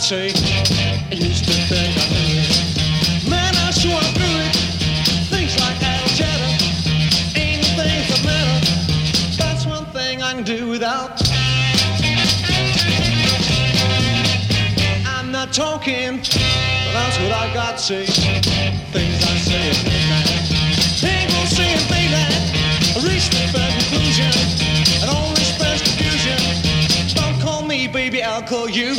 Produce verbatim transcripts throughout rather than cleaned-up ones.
say. I used to think I knew it. Man, I sure through it. Things like idle chatter ain't the things that matter. That's one thing I can do without. I'm not talking, but that's what I got to say. Things I say at midnight. Ain't gonna say it daylight. I reached the bad conclusion. And all express confusion. Don't call me baby, I'll call you.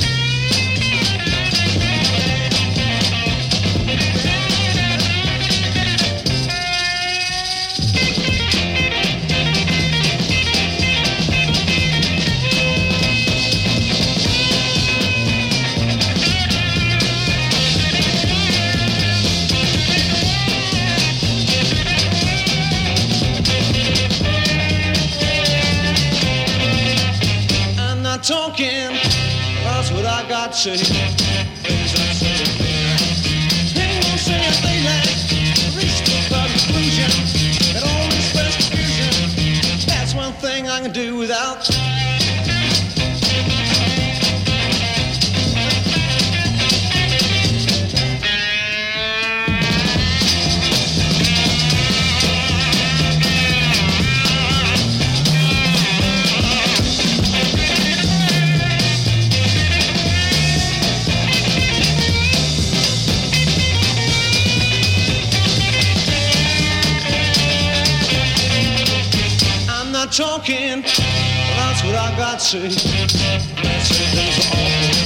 Talking, that's what I got to say. Things I say, ain't gonna say a thing that reached the conclusion. It all express confusion. That's one thing I can do without. Talking, that's what I got to say. Let's say things are awful.